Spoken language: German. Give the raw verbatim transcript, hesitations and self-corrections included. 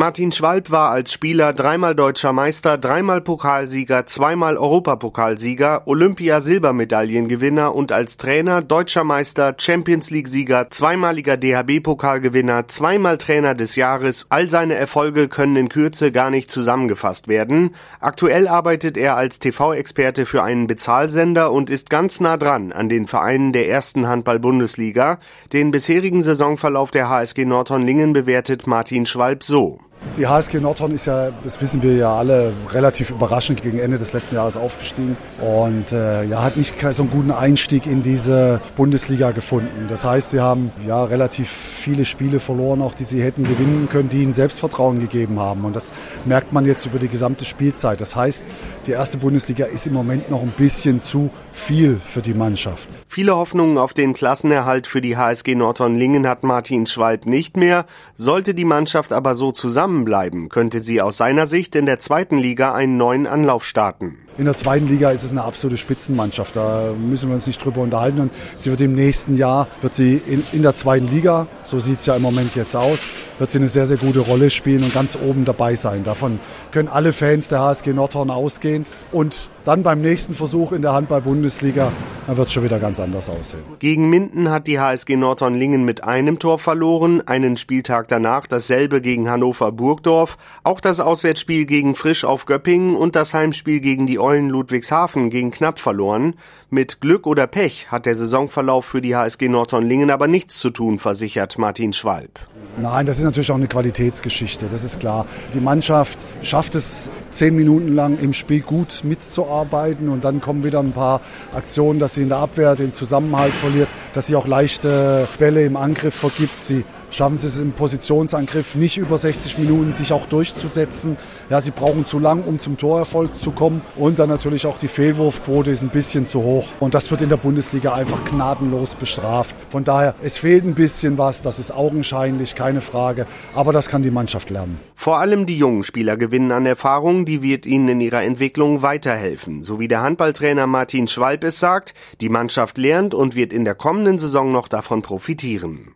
Martin Schwalb war als Spieler dreimal deutscher Meister, dreimal Pokalsieger, zweimal Europapokalsieger, Olympia-Silbermedaillengewinner und als Trainer deutscher Meister, Champions-League-Sieger, zweimaliger D H B-Pokalgewinner, zweimal Trainer des Jahres. All seine Erfolge können in Kürze gar nicht zusammengefasst werden. Aktuell arbeitet er als T V-Experte für einen Bezahlsender und ist ganz nah dran an den Vereinen der ersten Handball-Bundesliga. Den bisherigen Saisonverlauf der H S G Nordhorn-Lingen bewertet Martin Schwalb so. Die H S G Nordhorn ist ja, das wissen wir ja alle, relativ überraschend gegen Ende des letzten Jahres aufgestiegen und äh, ja, hat nicht so einen guten Einstieg in diese Bundesliga gefunden. Das heißt, sie haben ja relativ viele Spiele verloren, auch die sie hätten gewinnen können, die ihnen Selbstvertrauen gegeben haben. Und das merkt man jetzt über die gesamte Spielzeit. Das heißt, die erste Bundesliga ist im Moment noch ein bisschen zu viel für die Mannschaft. Viele Hoffnungen auf den Klassenerhalt für die H S G Nordhorn-Lingen hat Martin Schwalb nicht mehr. Sollte die Mannschaft aber so zusammenbleiben, könnte sie aus seiner Sicht in der zweiten Liga einen neuen Anlauf starten. In der zweiten Liga ist es eine absolute Spitzenmannschaft. Da müssen wir uns nicht drüber unterhalten. Und sie wird im nächsten Jahr, wird sie in, in der zweiten Liga, so sieht es ja im Moment jetzt aus, wird sie eine sehr, sehr gute Rolle spielen und ganz oben dabei sein. Davon können alle Fans der H S G Nordhorn ausgehen. Und dann beim nächsten Versuch in der Handball-Bundesliga, dann wird es schon wieder ganz anders aussehen. Gegen Minden hat die H S G Nordhorn-Lingen mit einem Tor verloren, einen Spieltag danach dasselbe gegen Hannover-Burgdorf, auch das Auswärtsspiel gegen Frisch auf Göppingen und das Heimspiel gegen die Eulen Ludwigshafen gegen knapp verloren. Mit Glück oder Pech hat der Saisonverlauf für die H S G Nordhorn-Lingen aber nichts zu tun, versichert Martin Schwalb. Nein, das ist natürlich auch eine Qualitätsgeschichte, das ist klar. Die Mannschaft schafft es zehn Minuten lang im Spiel gut mitzuarbeiten und dann kommen wieder ein paar Aktionen, dass sie in der Abwehr den Zusammenhalt verliert, dass sie auch leichte Bälle im Angriff vergibt. Sie schaffen sie es im Positionsangriff nicht über sechzig Minuten sich auch durchzusetzen. Ja, sie brauchen zu lang, um zum Torerfolg zu kommen. Und dann natürlich auch die Fehlwurfquote ist ein bisschen zu hoch. Und das wird in der Bundesliga einfach gnadenlos bestraft. Von daher, es fehlt ein bisschen was, das ist augenscheinlich, keine Frage. Aber das kann die Mannschaft lernen. Vor allem die jungen Spieler gewinnen an Erfahrung, die wird ihnen in ihrer Entwicklung weiterhelfen. So wie der Handballtrainer Martin Schwalb es sagt, die Mannschaft lernt und wird in der kommenden Saison noch davon profitieren.